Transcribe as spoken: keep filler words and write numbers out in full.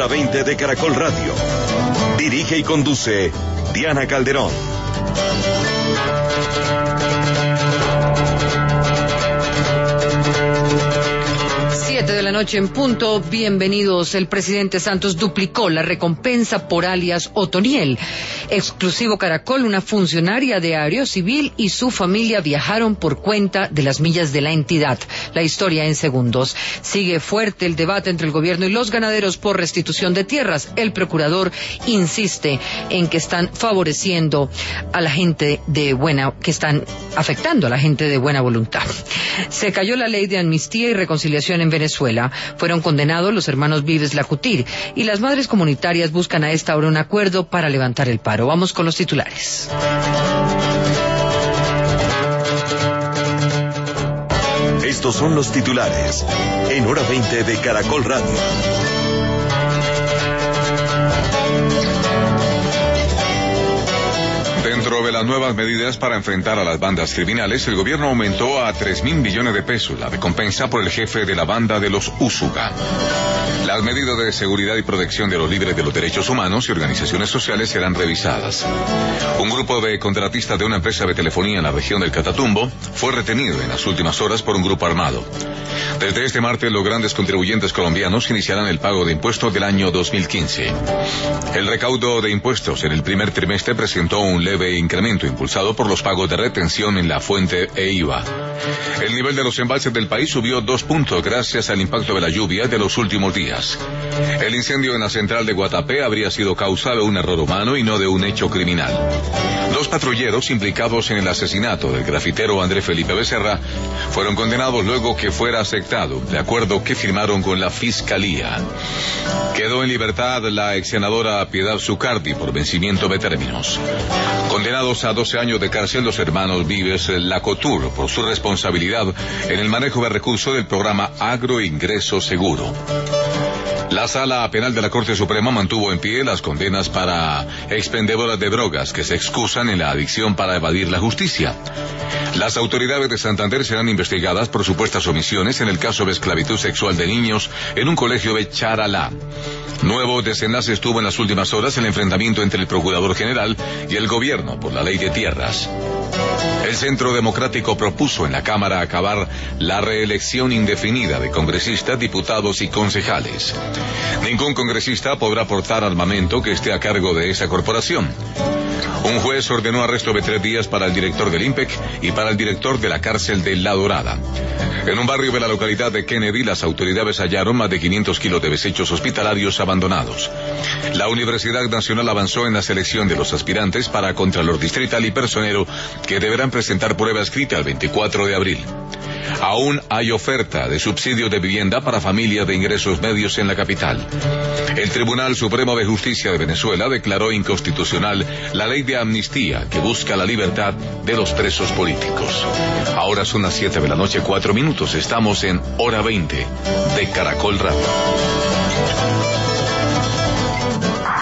Hora veinte de Caracol Radio. Dirige y conduce Diana Calderón. Siete de la noche en punto, bienvenidos. El presidente Santos duplicó la recompensa por alias Otoniel. Exclusivo Caracol, una funcionaria de Aerocivil y su familia viajaron por cuenta de las millas de la entidad. La historia en segundos. Sigue fuerte el debate entre el gobierno y los ganaderos por restitución de tierras. El procurador insiste en que están favoreciendo a la gente de buena, que están afectando a la gente de buena voluntad. Se cayó la ley de amnistía y reconciliación en Venezuela. Fueron condenados los hermanos Vives Lacutir y las madres comunitarias buscan a esta hora un acuerdo para levantar el paro. Vamos con los titulares. Estos son los titulares en Hora veinte de Caracol Radio. Dentro de las nuevas medidas para enfrentar a las bandas criminales, el gobierno aumentó a tres mil millones de pesos la recompensa por el jefe de la banda de los Úsuga. Las medidas de seguridad y protección de los líderes de los derechos humanos y organizaciones sociales serán revisadas. Un grupo de contratistas de una empresa de telefonía en la región del Catatumbo fue retenido en las últimas horas por un grupo armado. Desde este martes, los grandes contribuyentes colombianos iniciarán el pago de impuestos del año dos mil quince. El recaudo de impuestos en el primer trimestre presentó un leve incremento impulsado por los pagos de retención en la fuente e I V A. El nivel de los embalses del país subió dos puntos gracias al impacto de la lluvia de los últimos días. El incendio en la central de Guatapé habría sido causado de un error humano y no de un hecho criminal. Dos patrulleros implicados en el asesinato del grafitero André Felipe Becerra fueron condenados luego que fuera aceptado, de acuerdo que firmaron con la Fiscalía. Quedó en libertad la ex senadora Piedad Zucardi por vencimiento de términos. Condenados a doce años de cárcel los hermanos Vives Lacutir por su responsabilidad en el manejo de recursos del programa Agroingreso Seguro. La Sala Penal de la Corte Suprema mantuvo en pie las condenas para expendedoras de drogas que se excusan en la adicción para evadir la justicia. Las autoridades de Santander serán investigadas por supuestas omisiones en el caso de esclavitud sexual de niños en un colegio de Charalá. Nuevo desenlace estuvo en las últimas horas el enfrentamiento entre el Procurador General y el gobierno por la ley de tierras. El Centro Democrático propuso en la Cámara acabar la reelección indefinida de congresistas, diputados y concejales. Ningún congresista podrá aportar armamento que esté a cargo de esa corporación. Un juez ordenó arresto de tres días para el director del IMPEC y para el director de la cárcel de La Dorada. En un barrio de la localidad de Kennedy, las autoridades hallaron más de quinientos kilos de desechos hospitalarios abandonados. La Universidad Nacional avanzó en la selección de los aspirantes para Contralor Distrital y Personero, que deberán presentar prueba escrita el veinticuatro de abril. Aún hay oferta de subsidio de vivienda para familias de ingresos medios en la capital. El Tribunal Supremo de Justicia de Venezuela declaró inconstitucional la ley de amnistía que busca la libertad de los presos políticos. Ahora son las siete de la noche, cuatro minutos. Estamos en Hora veinte de Caracol Radio.